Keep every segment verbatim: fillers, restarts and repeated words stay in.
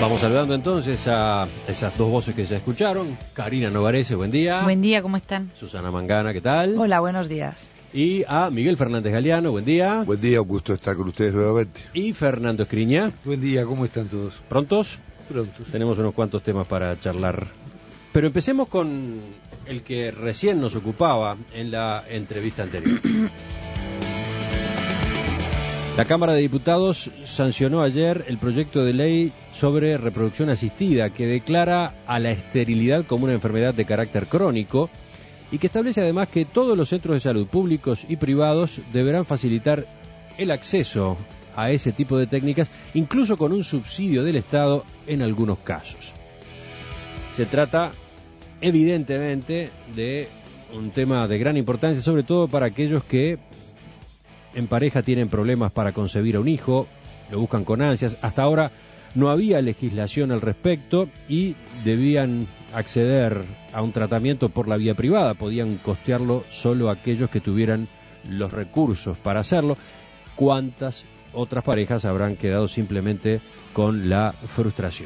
Vamos saludando entonces a esas dos voces que ya escucharon. Karina Novarese, buen día. Buen día, ¿cómo están? Susana Mangana, ¿qué tal? Hola, buenos días. Y a Miguel Fernández Galeano, buen día. Buen día, un gusto estar con ustedes nuevamente. Y Fernando Escriña. Buen día, ¿cómo están todos? ¿Prontos? Prontos. Tenemos unos cuantos temas para charlar. Pero empecemos con el que recién nos ocupaba en la entrevista anterior. La Cámara de Diputados sancionó ayer el proyecto de ley sobre reproducción asistida que declara a la esterilidad como una enfermedad de carácter crónico y que establece además que todos los centros de salud públicos y privados deberán facilitar el acceso a ese tipo de técnicas, incluso con un subsidio del Estado en algunos casos. Se trata evidentemente de un tema de gran importancia, sobre todo para aquellos que en pareja tienen problemas para concebir a un hijo, lo buscan con ansias. Hasta ahora no había legislación al respecto y debían acceder a un tratamiento por la vía privada. Podían costearlo solo aquellos que tuvieran los recursos para hacerlo. ¿Cuántas otras parejas habrán quedado simplemente con la frustración?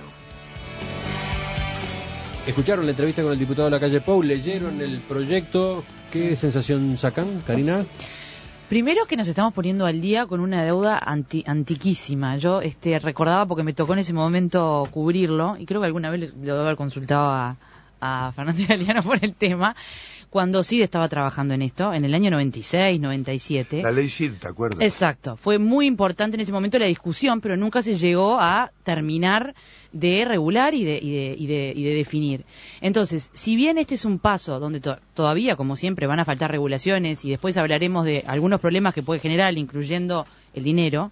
¿Escucharon la entrevista con el diputado de la calle Pou? ¿Leyeron el proyecto? ¿Qué sensación sacan, Karina? Primero que nos estamos poniendo al día con una deuda anti, antiquísima. Yo este, recordaba porque me tocó en ese momento cubrirlo, y creo que alguna vez lo debo haber consultado a, a Fernández Galeano por el tema, cuando sí estaba trabajando en esto, en el año noventa y seis, noventa y siete. La ley C I R, ¿te acuerdas? Exacto. Fue muy importante en ese momento la discusión, pero nunca se llegó a terminar de regular y de, y de, y de, y de definir. Entonces, si bien este es un paso donde to- todavía, como siempre, van a faltar regulaciones y después hablaremos de algunos problemas que puede generar, incluyendo el dinero,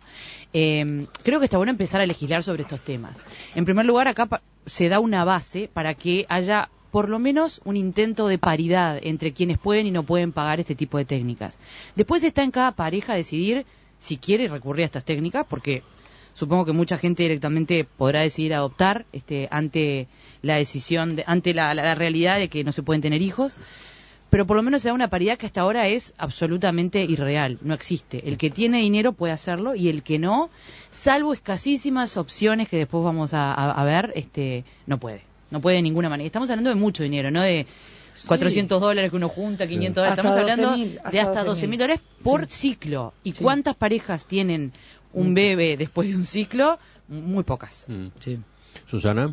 eh, creo que está bueno empezar a legislar sobre estos temas. En primer lugar, acá pa- se da una base para que haya por lo menos un intento de paridad entre quienes pueden y no pueden pagar este tipo de técnicas. Después está en cada pareja decidir si quiere recurrir a estas técnicas, porque supongo que mucha gente directamente podrá decidir adoptar este, ante la decisión, de, ante la, la, la realidad de que no se pueden tener hijos, pero por lo menos se da una paridad que hasta ahora es absolutamente irreal, no existe. El que tiene dinero puede hacerlo y el que no, salvo escasísimas opciones que después vamos a, a, a ver, este, no puede. No puede de ninguna manera. Estamos hablando de mucho dinero, no de sí. cuatrocientos dólares que uno junta, quinientos dólares. Estamos hablando doce mil, hasta de hasta doce mil dólares por sí. ciclo. ¿Y sí. cuántas parejas tienen un bebé después de un ciclo? Muy pocas. Mm. Sí. Susana.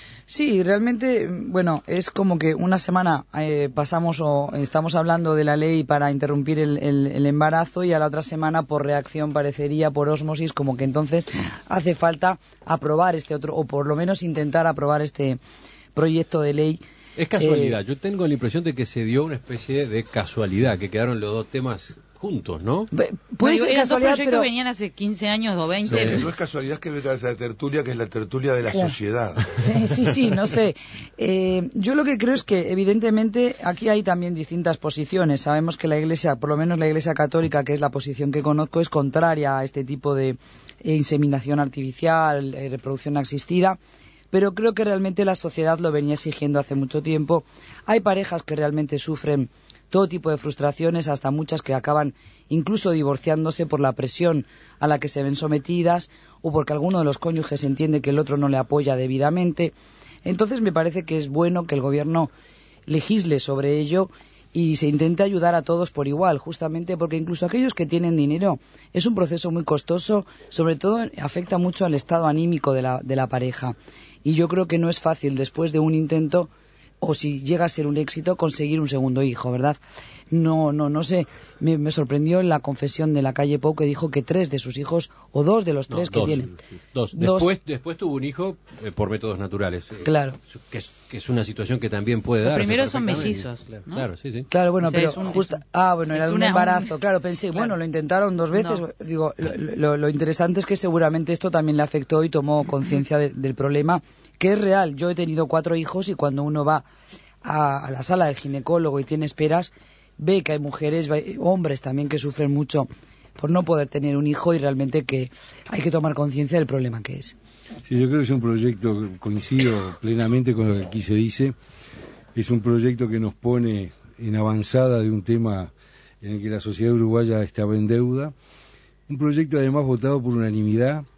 Sí, realmente, bueno, es como que una semana eh, pasamos o estamos hablando de la ley para interrumpir el, el, el embarazo y a la otra semana por reacción parecería, por ósmosis, como que entonces hace falta aprobar este otro, o por lo menos intentar aprobar este proyecto de ley. Es casualidad, eh, yo tengo la impresión de que se dio una especie de casualidad, que quedaron los dos temas juntos, ¿no? Puede ser casualidad, dos proyectos pero venían hace quince años o veinte. Sí. No es casualidad que venga esa tertulia, que es la tertulia de la claro. sociedad. Sí, sí, sí, no sé. Eh, yo lo que creo es que, evidentemente, aquí hay también distintas posiciones. Sabemos que la Iglesia, por lo menos la Iglesia Católica, que es la posición que conozco, es contraria a este tipo de eh, inseminación artificial, eh, reproducción asistida. Pero creo que realmente la sociedad lo venía exigiendo hace mucho tiempo. Hay parejas que realmente sufren todo tipo de frustraciones, hasta muchas que acaban incluso divorciándose por la presión a la que se ven sometidas o porque alguno de los cónyuges entiende que el otro no le apoya debidamente. Entonces me parece que es bueno que el gobierno legisle sobre ello y se intente ayudar a todos por igual, justamente porque incluso aquellos que tienen dinero es un proceso muy costoso, sobre todo afecta mucho al estado anímico de la, de la pareja. Y yo creo que no es fácil después de un intento, o si llega a ser un éxito, conseguir un segundo hijo, ¿verdad? No, no, no sé. Me, me sorprendió en la confesión de la calle Pou que dijo que tres de sus hijos, o dos de los tres no, que dos, tienen. Dos. Después, dos. después tuvo un hijo eh, por métodos naturales. Eh, claro. Que es, que es una situación que también puede dar. Los primeros son mellizos. Claro, ¿no? claro, sí, sí. Claro, bueno, o sea, pero un, justo. Ah, bueno, era de un una, embarazo. Un... Claro, pensé, claro. bueno, lo intentaron dos veces. No. Digo, lo, lo, lo interesante es que seguramente esto también le afectó y tomó conciencia de, del problema, que es real. Yo he tenido cuatro hijos y cuando uno va a, a la sala del ginecólogo y tiene esperas, ve que hay mujeres, hombres también que sufren mucho por no poder tener un hijo y realmente que hay que tomar conciencia del problema que es. Sí, yo creo que es un proyecto, coincido plenamente con lo que aquí se dice, es un proyecto que nos pone en avanzada de un tema en el que la sociedad uruguaya estaba en deuda, un proyecto además votado por unanimidad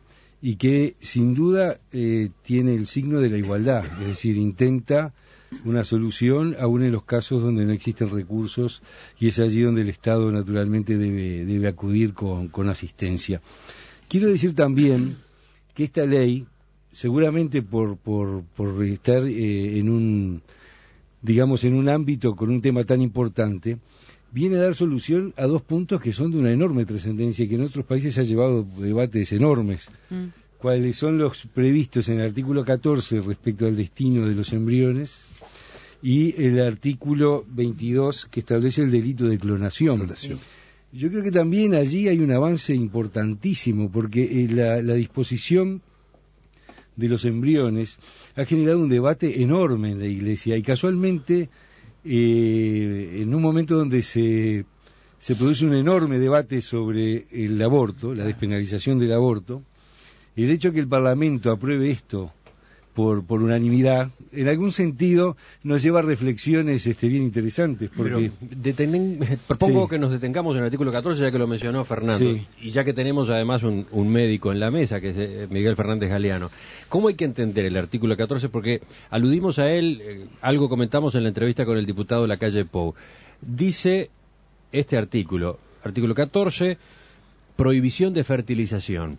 y que sin duda eh, tiene el signo de la igualdad, es decir, intenta una solución aún en los casos donde no existen recursos, y es allí donde el Estado naturalmente debe, debe acudir con, con asistencia. Quiero decir también que esta ley, seguramente por, por, por estar eh, en un, digamos, en un ámbito con un tema tan importante, viene a dar solución a dos puntos que son de una enorme trascendencia y que en otros países ha llevado debates enormes. Mm. ¿Cuáles son los previstos en el artículo catorce respecto al destino de los embriones? Y el artículo veintidós que establece el delito de clonación. clonación. Yo creo que también allí hay un avance importantísimo, porque eh, la, la disposición de los embriones ha generado un debate enorme en la Iglesia, y casualmente eh, en un momento donde se, se produce un enorme debate sobre el aborto, la despenalización del aborto, el hecho de que el Parlamento apruebe esto por, por unanimidad, en algún sentido nos lleva a reflexiones este, bien interesantes. Porque... Detenen... Propongo sí. que nos detengamos en el artículo catorce, ya que lo mencionó Fernando, sí. y ya que tenemos además un, un médico en la mesa, que es Miguel Fernández Galeano. ¿Cómo hay que entender el artículo catorce? Porque aludimos a él, eh, algo comentamos en la entrevista con el diputado Lacalle Pou. Dice este artículo, artículo catorce, prohibición de fertilización.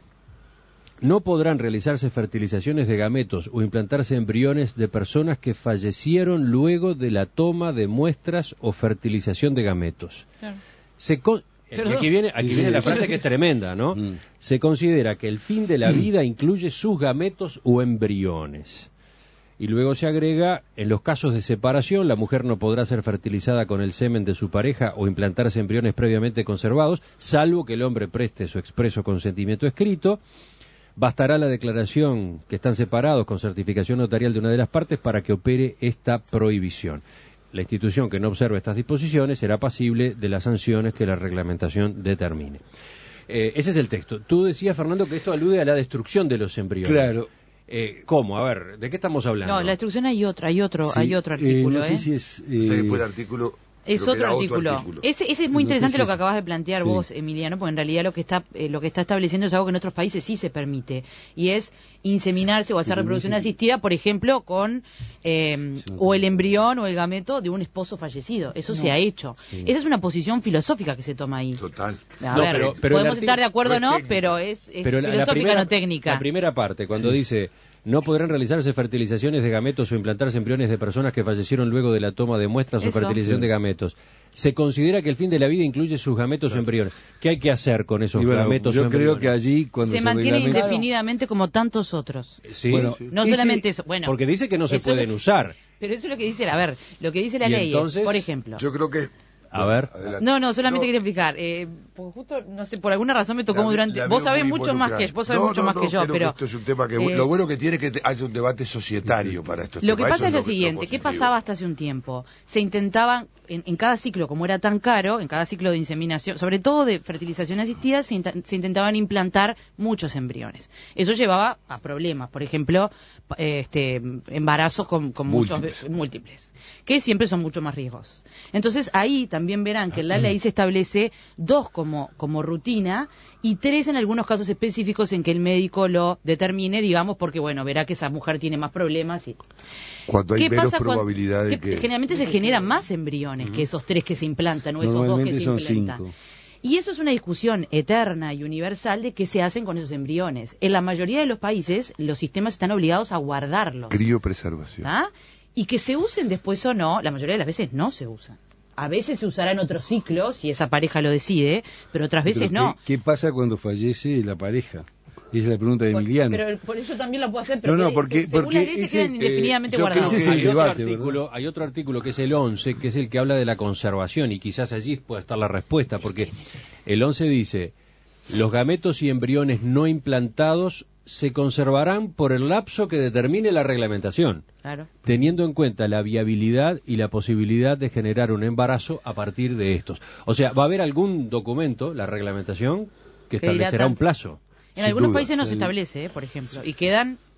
No podrán realizarse fertilizaciones de gametos o implantarse embriones de personas que fallecieron luego de la toma de muestras o fertilización de gametos. Claro. Se con... Aquí viene, aquí viene la frase que es tremenda, ¿no? Mm. Se considera que el fin de la vida incluye sus gametos o embriones. Y luego se agrega, en los casos de separación, la mujer no podrá ser fertilizada con el semen de su pareja o implantarse embriones previamente conservados, salvo que el hombre preste su expreso consentimiento escrito. Bastará la declaración que están separados con certificación notarial de una de las partes para que opere esta prohibición. La institución que no observe estas disposiciones será pasible de las sanciones que la reglamentación determine. Eh, ese es el texto. Tú decías, Fernando, que esto alude a la destrucción de los embriones. Claro. Eh, ¿Cómo? A ver, ¿de qué estamos hablando? No, la destrucción hay otra, hay otro, sí, hay otro artículo. Eh, no sé ¿eh? si es... Eh... No sé si fue el artículo... Es otro artículo. otro artículo. Ese, ese es muy no interesante si lo que acabas de plantear sí. vos, Emiliano, porque en realidad lo que está eh, lo que está estableciendo es algo que en otros países sí se permite, y es inseminarse o hacer reproducción asistida, por ejemplo, con eh, sí. o el embrión o el gameto de un esposo fallecido. Eso no. se ha hecho. Sí. Esa es una posición filosófica que se toma ahí. Total. A no, ver, pero, pero podemos estar de acuerdo o no, pero es, es pero filosófica, la primera, no técnica. La primera parte, cuando sí. dice... No podrán realizarse fertilizaciones de gametos o implantarse embriones de personas que fallecieron luego de la toma de muestras Eso. o fertilización sí. de gametos. Se considera que el fin de la vida incluye sus gametos o embriones. ¿Qué hay que hacer con esos bueno, gametos yo o embriones? Yo creo que allí cuando se, se mantiene reglamenta... indefinidamente como tantos otros. Sí. Bueno, no ese... solamente eso. Bueno, porque dice que no se pueden lo... usar. Pero eso es lo que dice, a ver, lo que dice la ¿Y ley entonces? es, por ejemplo. Yo creo que A ver. Adelante. No, no, solamente no. quería explicar. Eh, porque justo, no sé, por alguna razón me tocó la, durante. la vos sabés muy mucho más que vos sabés no, mucho no, más no, que yo, pero que esto es un tema que eh, lo bueno que tiene es que hace un debate societario para estos Lo temas. que pasa Eso es lo, lo siguiente, lo ¿qué pasaba hasta hace un tiempo? Se intentaban en, en cada ciclo, como era tan caro, en cada ciclo de inseminación, sobre todo de fertilización asistida, se, in- se intentaban implantar muchos embriones. Eso llevaba a problemas, por ejemplo, este embarazos con, con múltiples. muchos múltiples, que siempre son mucho más riesgosos. Entonces ahí también verán que en la ley se establece dos como, como rutina y tres en algunos casos específicos en que el médico lo determine, digamos, porque bueno, verá que esa mujer tiene más problemas. Y... Cuando hay menos probabilidad de que... Generalmente se generan más embriones uh-huh. que esos tres que se implantan o esos dos que se implantan. Cinco. Y eso es una discusión eterna y universal de qué se hacen con esos embriones. En la mayoría de los países, los sistemas están obligados a guardarlos. Criopreservación. ¿Ah? Y que se usen después o no, la mayoría de las veces no se usan. A veces se usará en otro ciclo, si esa pareja lo decide, pero otras veces pero no. ¿qué, ¿Qué pasa cuando fallece la pareja? Esa es la pregunta de por, Emiliano. Pero por eso también la puedo hacer, pero no, no, que, porque, se, porque según la ley ese, se quedan indefinidamente eh, guardados. Ese es el hay, debate, otro artículo, hay otro artículo que es el once, que es el que habla de la conservación, y quizás allí pueda estar la respuesta, porque el once dice, los gametos y embriones no implantados se conservarán por el lapso que determine la reglamentación, claro. teniendo en cuenta la viabilidad y la posibilidad de generar un embarazo a partir de estos. O sea, va a haber algún documento, la reglamentación, que establecerá un plazo. En algunos duda. países no se establece, ¿eh? Por ejemplo, y quedan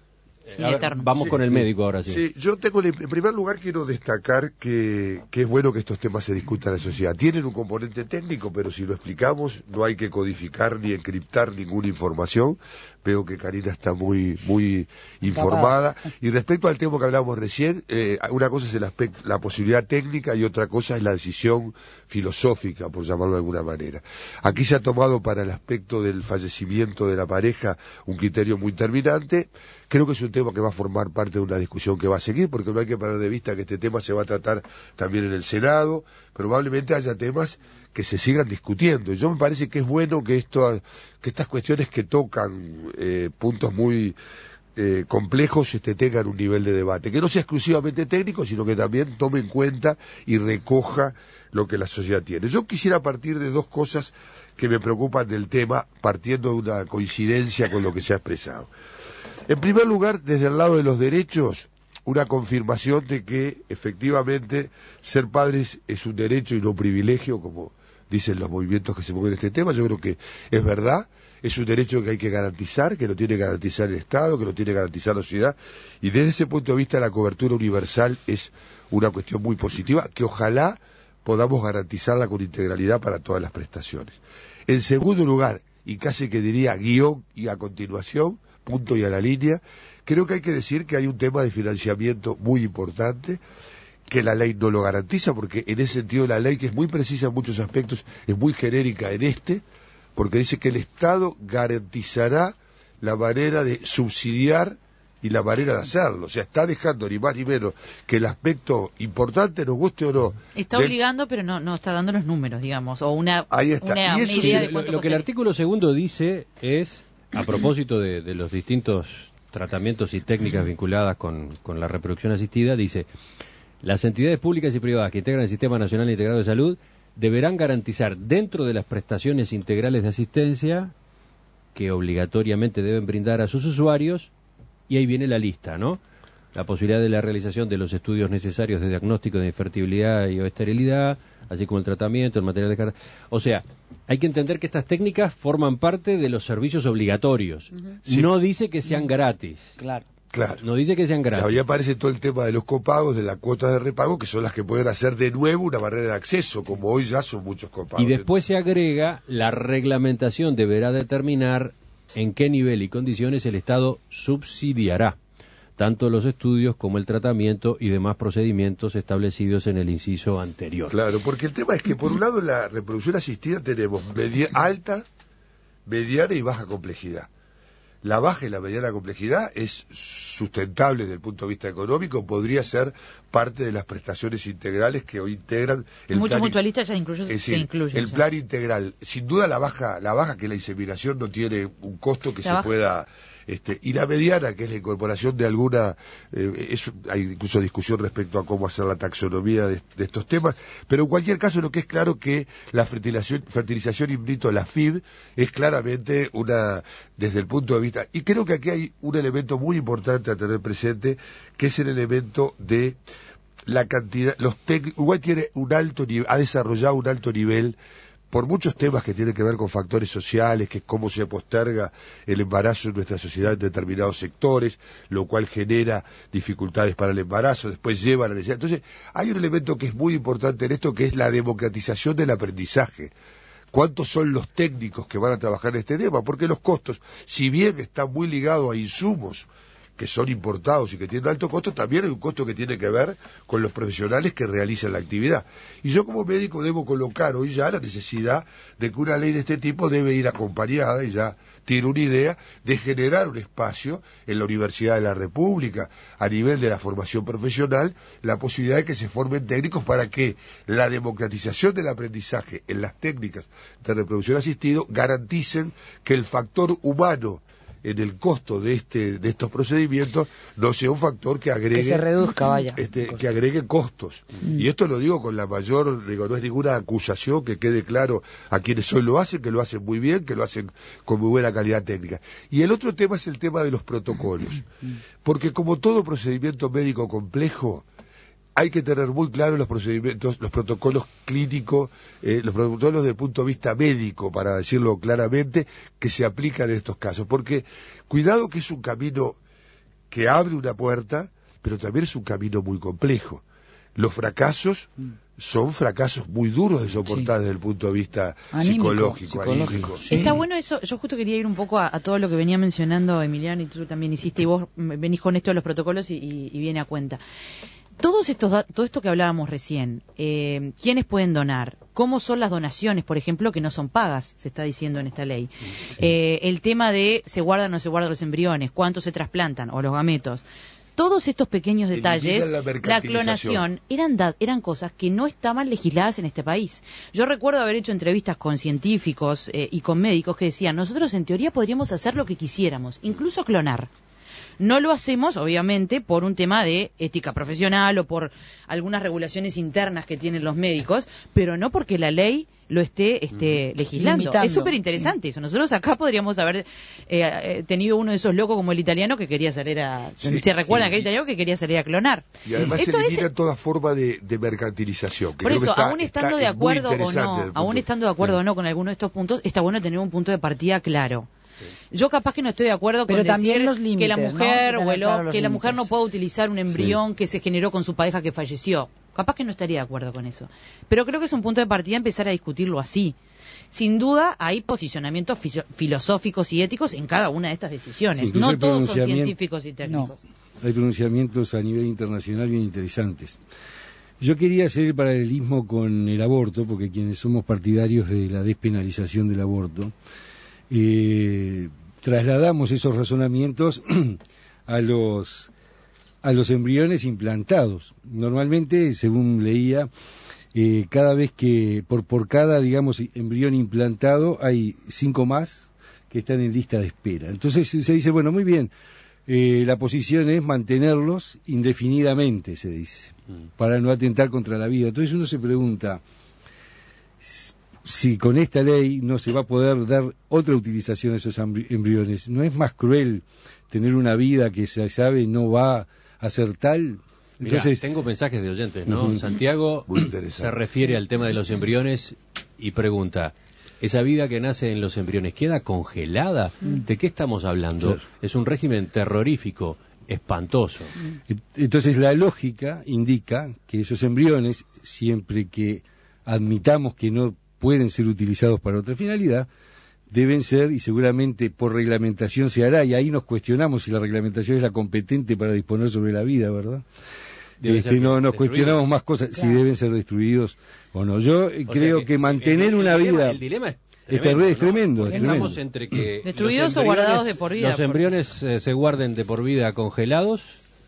y eterno. Vamos Sí, con el sí. médico ahora, sí. Sí, yo tengo, en primer lugar quiero destacar que, que es bueno que estos temas se discutan en la sociedad. Tienen un componente técnico, pero si lo explicamos no hay que codificar ni encriptar ninguna información. Veo que Karina está muy muy informada. Y respecto al tema que hablábamos recién, eh, una cosa es el aspecto, la posibilidad técnica y otra cosa es la decisión filosófica, por llamarlo de alguna manera. Aquí se ha tomado para el aspecto del fallecimiento de la pareja un criterio muy terminante. Creo que es un tema que va a formar parte de una discusión que va a seguir, porque no hay que perder de vista que este tema se va a tratar también en el Senado. Probablemente haya temas que se sigan discutiendo. Y yo me parece que es bueno que esto, que estas cuestiones que tocan eh, puntos muy eh, complejos este, tengan un nivel de debate, que no sea exclusivamente técnico, sino que también tome en cuenta y recoja lo que la sociedad tiene. Yo quisiera partir de dos cosas que me preocupan del tema, partiendo de una coincidencia con lo que se ha expresado. En primer lugar, desde el lado de los derechos, una confirmación de que efectivamente ser padres es un derecho y no un privilegio, como dicen los movimientos que se mueven en este tema. Yo creo que es verdad, es un derecho que hay que garantizar, que lo tiene que garantizar el Estado, que lo tiene que garantizar la sociedad, y desde ese punto de vista la cobertura universal es una cuestión muy positiva, que ojalá podamos garantizarla con integralidad para todas las prestaciones. En segundo lugar, y casi que diría guión y a continuación, punto y a la línea, creo que hay que decir que hay un tema de financiamiento muy importante, que la ley no lo garantiza, porque en ese sentido la ley, que es muy precisa en muchos aspectos, es muy genérica en este, porque dice que el Estado garantizará la manera de subsidiar y la manera de hacerlo. O sea, está dejando ni más ni menos que el aspecto importante, nos guste o no. Está del... obligando, pero no, no está dando los números, digamos, o una, Ahí está. una, Y una eso idea sí, de cuánto Lo, lo que el costaría. artículo segundo dice es, a propósito de, de los distintos tratamientos y técnicas vinculadas con, con la reproducción asistida, dice: las entidades públicas y privadas que integran el Sistema Nacional Integrado de Salud deberán garantizar, dentro de las prestaciones integrales de asistencia que obligatoriamente deben brindar a sus usuarios, y ahí viene la lista, ¿no? La posibilidad de la realización de los estudios necesarios de diagnóstico de infertilidad y o esterilidad, así como el tratamiento, el material de carga. O sea, hay que entender que estas técnicas forman parte de los servicios obligatorios. Uh-huh. Sí. No dice que sean gratis. Claro. Claro. No dice que sean gratis. Ahí aparece todo el tema de los copagos, de la cuota de repago, que son las que pueden hacer de nuevo una barrera de acceso, como hoy ya son muchos copagos. Y después se agrega, la reglamentación deberá determinar en qué nivel y condiciones el Estado subsidiará tanto los estudios como el tratamiento y demás procedimientos establecidos en el inciso anterior. Claro, porque el tema es que por un lado en la reproducción asistida tenemos media, alta, mediana y baja complejidad. La baja y la mediana complejidad es sustentable desde el punto de vista económico, podría ser parte de las prestaciones integrales que hoy integran el Muchos plan, mutualistas ya incluso es se decir, incluyen. el ya. plan integral. Sin duda la baja, la baja que la inseminación no tiene un costo que La se baja. pueda... Este, y la mediana, que es la incorporación de alguna, eh, es, hay incluso discusión respecto a cómo hacer la taxonomía de, de estos temas, pero en cualquier caso lo que es claro que la fertilización, fertilización in vitro, la F I V, es claramente una, desde el punto de vista, y creo que aquí hay un elemento muy importante a tener presente, que es el elemento de la cantidad, los tec, Uruguay tiene un alto nivel, ha desarrollado un alto nivel por muchos temas que tienen que ver con factores sociales, que es cómo se posterga el embarazo en nuestra sociedad en determinados sectores, lo cual genera dificultades para el embarazo, después lleva a la necesidad. Entonces, hay un elemento que es muy importante en esto, que es la democratización del aprendizaje. ¿Cuántos son los técnicos que van a trabajar en este tema? Porque los costos, si bien están muy ligados a insumos que son importados y que tienen alto costo, también hay un costo que tiene que ver con los profesionales que realizan la actividad. Y yo como médico debo colocar hoy ya la necesidad de que una ley de este tipo debe ir acompañada, y ya tiene una idea, de generar un espacio en la Universidad de la República, a nivel de la formación profesional, la posibilidad de que se formen técnicos para que la democratización del aprendizaje en las técnicas de reproducción asistido garanticen que el factor humano en el costo de este de estos procedimientos no sea un factor que agregue que se reduzca, vaya, este, que agregue costos. Mm. Y esto lo digo con la mayor, digo, no es ninguna acusación, que quede claro a quienes hoy lo hacen, que lo hacen muy bien, que lo hacen con muy buena calidad técnica. Y el otro tema es el tema de los protocolos, porque como todo procedimiento médico complejo, hay que tener muy claro los procedimientos, los protocolos clínicos, eh, los protocolos desde el punto de vista médico, para decirlo claramente, que se aplican en estos casos. Porque cuidado que es un camino que abre una puerta, pero también es un camino muy complejo. Los fracasos son fracasos muy duros de soportar sí. desde el punto de vista anímico, psicológico. psicológico. anímico. Sí. Está bueno eso, yo justo quería ir un poco a, a todo lo que venía mencionando Emiliano, y tú también hiciste, y vos venís con esto de los protocolos y, y, y viene a cuenta. Todos estos, todo esto que hablábamos recién, eh, ¿quiénes pueden donar? ¿Cómo son las donaciones, por ejemplo, que no son pagas, se está diciendo en esta ley? Sí. Eh, el tema de se guardan o no se guardan los embriones, cuántos se trasplantan, o los gametos. Todos estos pequeños detalles, la, la clonación, eran, da, eran cosas que no estaban legisladas en este país. Yo recuerdo haber hecho entrevistas con científicos eh, y con médicos que decían, nosotros en teoría podríamos hacer lo que quisiéramos, incluso clonar. No lo hacemos, obviamente, por un tema de ética profesional o por algunas regulaciones internas que tienen los médicos, pero no porque la ley lo esté este, legislando. Limitando. Es súper interesante sí. eso. Nosotros acá podríamos haber eh, tenido uno de esos locos como el italiano que quería salir a... Sí, ¿Se recuerdan sí. aquel italiano que quería salir a clonar? Y además Esto se elimina es... toda forma de, de mercantilización. Que por eso, está, aún estando de acuerdo o no, aún estando de acuerdo sí. o no con alguno de estos puntos, está bueno tener un punto de partida claro. Yo capaz que no estoy de acuerdo con Pero decir los límites, que la mujer ¿no? o el, claro que la mujer no pueda utilizar un embrión sí. que se generó con su pareja que falleció. Capaz que no estaría de acuerdo con eso. Pero creo que es un punto de partida empezar a discutirlo así. Sin duda hay posicionamientos filosóficos y éticos en cada una de estas decisiones. Sí, no todos son científicos y técnicos. No. Hay pronunciamientos a nivel internacional bien interesantes. Yo quería hacer el paralelismo con el aborto, porque quienes somos partidarios de la despenalización del aborto, eh, trasladamos esos razonamientos a los a los embriones implantados. Normalmente, según leía, eh, cada vez que por por cada digamos embrión implantado hay cinco más que están en lista de espera. Entonces se dice, bueno, muy bien, eh, la posición es mantenerlos indefinidamente, se dice, para no atentar contra la vida. Entonces uno se pregunta si con esta ley no se va a poder dar otra utilización de esos embriones. ¿No es más cruel tener una vida que se sabe no va a ser tal? Entonces, Mirá, tengo mensajes de oyentes, ¿no? Uh-huh. Santiago se refiere al tema de los embriones y pregunta, ¿esa vida que nace en los embriones queda congelada? Mm. ¿De qué estamos hablando? Claro. Es un régimen terrorífico, espantoso. Entonces la lógica indica que esos embriones, siempre que admitamos que no pueden ser utilizados para otra finalidad, deben ser, y seguramente por reglamentación se hará, y ahí nos cuestionamos si la reglamentación es la competente para disponer sobre la vida, ¿verdad? Este, no nos cuestionamos más cosas, claro. si deben ser destruidos o no. Yo o creo que, que mantener el, el, una el vida... Dilema, el dilema es es tremendo, es tremendo, ¿no? es Estamos tremendo. entre que destruidos o guardados de por vida. Los embriones eh, se guarden de por vida congelados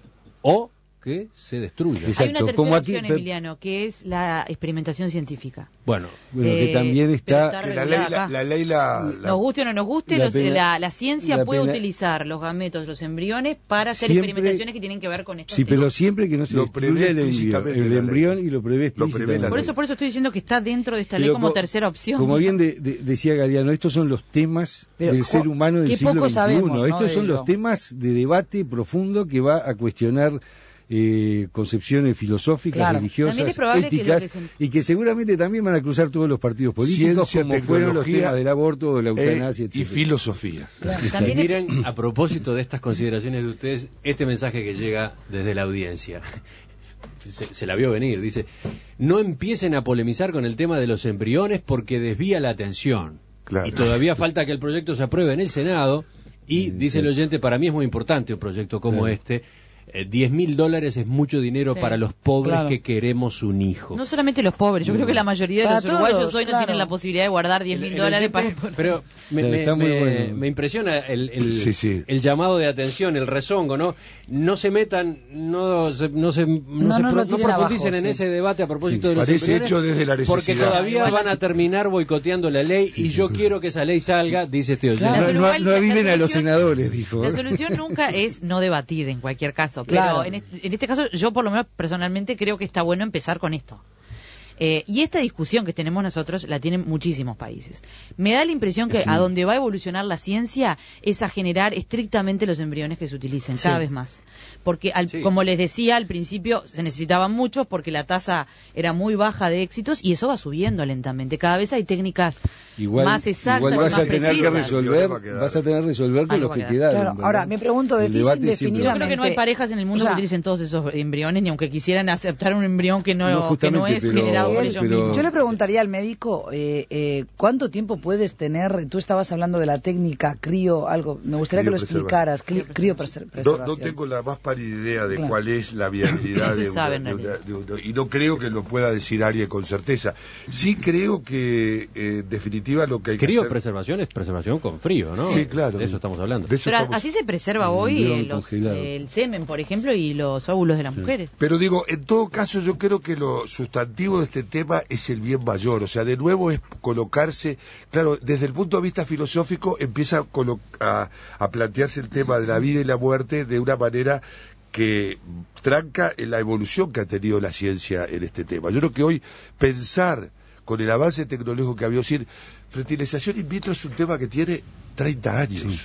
o que se destruyan. Exacto. Hay una tercera Como aquí, opción, Emiliano, que es la experimentación científica. Bueno, bueno eh, que también está... está que la, ley, la, la ley la, la... Nos guste o no nos guste, la, los, pena, la, la ciencia la puede pena, utilizar los gametos, los embriones, para hacer siempre, experimentaciones que tienen que ver con esto. Sí, pero siempre que no se destruya el, el embrión y lo prevé explícitamente. Por eso, por eso estoy diciendo que está dentro de esta pero ley como co, tercera opción. Como bien de, de, decía Galeano, estos son los temas pero, del ser humano del siglo veintiuno. ¿no? Estos son los temas de debate profundo que va a cuestionar Eh, concepciones filosóficas, claro. religiosas, éticas, que se... y que seguramente también van a cruzar todos los partidos políticos, Ciencia, como fueron los temas del aborto, de la eutanasia, eh, etcétera. Y filosofía. Claro. También miren, a propósito de estas consideraciones de ustedes, este mensaje que llega desde la audiencia. Se, se la vio venir, dice, no empiecen a polemizar con el tema de los embriones porque desvía la atención. Claro. Y todavía falta que el proyecto se apruebe en el Senado y, sí, dice sí. el oyente, para mí es muy importante un proyecto como claro. este. diez mil dólares es mucho dinero sí, para los pobres claro. que queremos un hijo. No solamente los pobres, yo no. creo que la mayoría de para los todos, uruguayos hoy claro. no tienen la posibilidad de guardar diez mil dólares para... Pero me, me, me, bueno. me impresiona el, el, sí, sí. el llamado de atención, el rezongo, ¿no? No se metan, no se, no se, no no, se no, pro, no profundicen abajo, en sí. ese debate a propósito sí, de los parece hecho desde la necesidad. Porque todavía Igual van a terminar boicoteando la ley sí, y yo sí. quiero que esa ley salga, dice este oyente. Claro, no, no, no aviven a los senadores, dijo. La solución nunca es no debatir en cualquier caso, pero claro. en, este, en este caso yo por lo menos personalmente creo que está bueno empezar con esto. Eh, y esta discusión que tenemos nosotros la tienen muchísimos países. Me da la impresión que sí. a donde va a evolucionar la ciencia es a generar estrictamente los embriones que se utilicen, cada Sí. vez más. Porque, al, Sí. como les decía, al principio se necesitaban muchos porque la tasa era muy baja de éxitos y eso va subiendo lentamente. Cada vez hay técnicas Igual, más exactas igual y vas más a tener que precisas. resolver, Va a quedar. vas a tener que resolver con Algo los va a que quedar. quedaron. Claro, ¿verdad? ahora, me pregunto, El decís debate siempre indefinidamente. Yo creo que no hay parejas en el mundo O sea, que utilicen todos esos embriones, ni aunque quisieran aceptar un embrión que no, No, que no justamente, es pero- generado por Él- ellos pero- mismos. Yo le preguntaría al médico eh, eh, cuánto tiempo puedes tener. Tú estabas hablando de la técnica crío, algo. Me gustaría que lo Criopreservar. explicaras. Cri- Crío preser- No, preservación. no tengo la más pálida idea de Claro. cuál es la viabilidad No se de, una, sabe, en de una- realidad. de una- y no creo que lo pueda decir alguien con certeza. Sí creo que, eh, en definitiva, lo que hay que hacer... Criopreservación es preservación con frío, ¿no? Sí, claro. De eso estamos hablando. De eso Pero estamos- así se preserva Un hoy embrión eh, los- congelado. el semen, por ejemplo, y los óvulos de las mujeres. Pero digo, en todo caso yo creo que lo sustantivo de este tema es el bien mayor, o sea, de nuevo es colocarse, claro, desde el punto de vista filosófico empieza a, colo- a, a plantearse el tema de la vida y la muerte de una manera que tranca en la evolución que ha tenido la ciencia en este tema. Yo creo que hoy pensar con el avance tecnológico que había, decir, fertilización in vitro es un tema que tiene treinta años. Sí.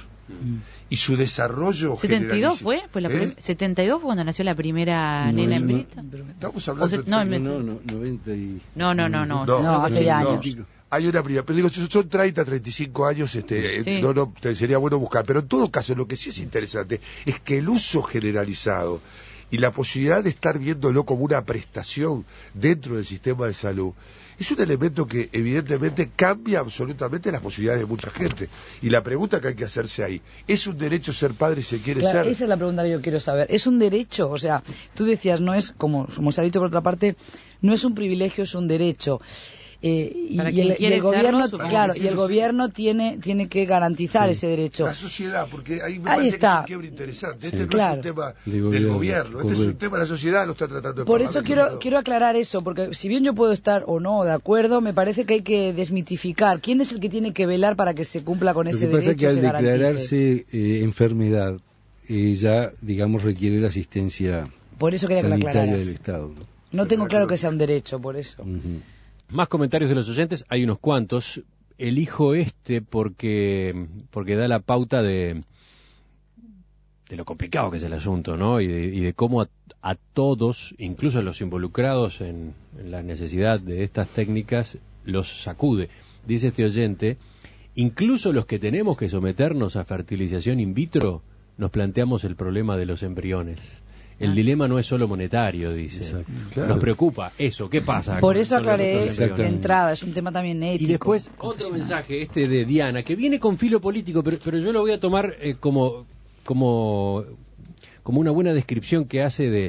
Y su desarrollo ¿setenta y dos generalísimo. fue? fue la ¿Eh? prim- ¿setenta y dos fue cuando nació la primera No, nena no, embrionista? Estamos O hablando se- de no, No, me- no, no, noventa y... No, no, no, no. No, No, hace ya no. años. Hay una primera, pero digo, son treinta, treinta y cinco años, este, Sí. eh, no, no, te- sería bueno buscar. Pero en todo caso, lo que sí es interesante es que el uso generalizado y la posibilidad de estar viéndolo como una prestación dentro del sistema de salud es un elemento que evidentemente cambia absolutamente las posibilidades de mucha gente. Y la pregunta que hay que hacerse ahí, ¿es un derecho ser padre si se quiere Claro, ser? esa es la pregunta que yo quiero saber. ¿Es un derecho? O sea, tú decías, no es, como, como se ha dicho por otra parte, no es un privilegio, es un derecho. Eh, y, Para y quien el, y quiere el gobierno, serlo, supongo claro, que y sí, el sí. gobierno tiene tiene que garantizar ese derecho. La sociedad, porque ahí me Ahí parece está. que es un quiebre interesante. Este Sí. no Claro. es un tema De del gobierno, gobierno, este es un correcto. tema de la sociedad, lo está tratando el Por eso Parlamento, quiero ¿no? quiero aclarar eso, porque si bien yo puedo estar o no de acuerdo, me parece que hay que desmitificar. ¿Quién es el que tiene que velar para que se cumpla con Lo ese que pasa es que derecho? al se garantice? declararse eh, enfermedad, eh, ya, digamos, requiere la asistencia Por eso quería que lo sanitaria aclararas. del Estado. ¿no? No tengo claro que sea un derecho, por eso. Ujú. Más comentarios de los oyentes, hay unos cuantos. Elijo este porque porque da la pauta de de lo complicado que es el asunto, ¿no? Y de, y de cómo a, a todos, incluso a los involucrados en, en la necesidad de estas técnicas, los sacude. Dice este oyente, incluso los que tenemos que someternos a fertilización in vitro, nos planteamos el problema de los embriones. El dilema no es solo monetario, dice. Exacto. Claro. Nos preocupa eso, ¿qué pasa? Por con- eso con los aclaré otros de embriones? entrada, es un tema también ético. Y después otro mensaje, este de Diana, que viene con filo político, pero, pero yo lo voy a tomar eh, como, como, como una buena descripción que hace de,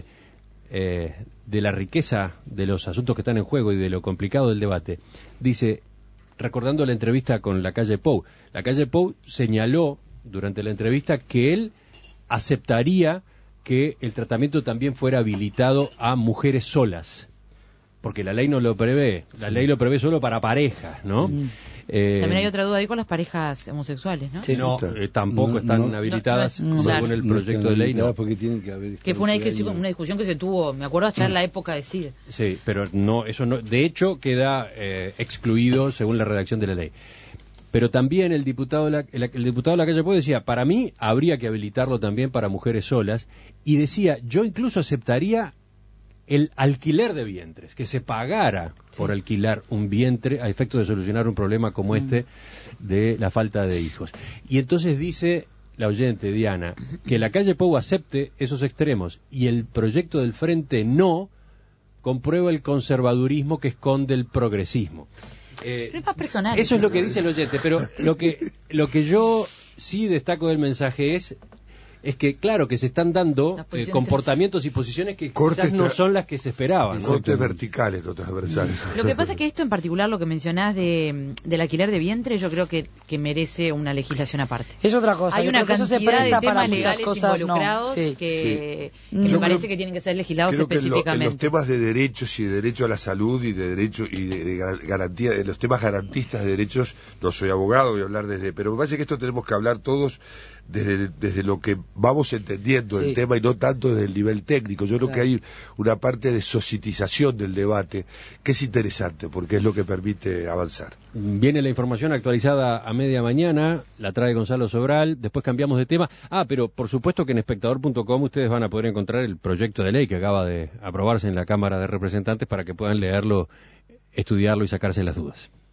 eh, de la riqueza de los asuntos que están en juego y de lo complicado del debate. Dice, recordando la entrevista con la calle Pou, la calle Pou señaló durante la entrevista que él aceptaría que el tratamiento también fuera habilitado a mujeres solas, porque la ley no lo prevé, la ley lo prevé solo para parejas, ¿no? Mm. Eh, También hay otra duda ahí con las parejas homosexuales, ¿no? Sí. no, está. eh, tampoco No, están no. habilitadas No, no, según claro. el No proyecto están de ley, no. habilitadas porque tienen que haber Que fue una estado discusión, años. una discusión que se tuvo, me acuerdo, hasta en la época de C I D. Sí, pero no, eso no, de hecho queda eh, excluido según la redacción de la ley. Pero también el diputado de la, el, el diputado de la calle Pou decía, para mí habría que habilitarlo también para mujeres solas, y decía, yo incluso aceptaría el alquiler de vientres, que se pagara por alquilar un vientre a efecto de solucionar un problema como Mm. este de la falta de hijos. Y entonces dice la oyente Diana, que la calle Pou acepte esos extremos y el proyecto del Frente no, comprueba el conservadurismo que esconde el progresismo. Eh, Pero es más personal. eso es lo que dice el oyente, pero lo que lo que yo sí destaco del mensaje es es que claro que se están dando Las eh, posiciones comportamientos y posiciones que Cortes quizás no tra- son las que se esperaban, ¿no? Cortes verticales, no transversales. Lo que pasa es que esto en particular, lo que mencionás de, del alquiler de vientre, yo creo que, que merece una legislación aparte. Es otra cosa. Hay yo una creo que eso se cantidad presta de para temas muchas legales cosas, involucrados no. Sí. que, que Yo me creo- parece que tienen que ser legislados Creo que en, lo- en específicamente. los temas de derechos y de derecho a la salud y de derecho y de, de gar- garantía, en los temas garantistas de derechos, no soy abogado, voy a hablar desde, pero me parece que esto tenemos que hablar todos desde, desde lo que vamos entendiendo Sí. el tema y no tanto desde el nivel técnico. Yo creo Claro. que hay una parte de societización del debate que es interesante porque es lo que permite avanzar. Viene la información actualizada a media mañana, la trae Gonzalo Sobral, después cambiamos de tema. Ah, pero por supuesto que en espectador punto com ustedes van a poder encontrar el proyecto de ley que acaba de aprobarse en la Cámara de Representantes para que puedan leerlo, estudiarlo y sacarse las dudas.